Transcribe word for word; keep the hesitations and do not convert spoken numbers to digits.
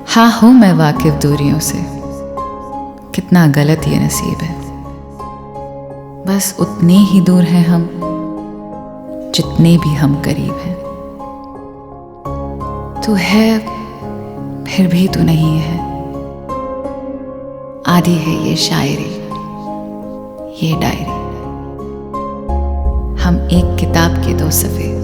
हाँ हूँ मैं वाकिफ दूरियों से, कितना गलत ये नसीब है। बस उतने ही दूर हैं हम जितने भी हम करीब हैं। तू है फिर भी तू नहीं है। आधी है ये शायरी, ये डायरी। हम एक किताब के दो सफ़े,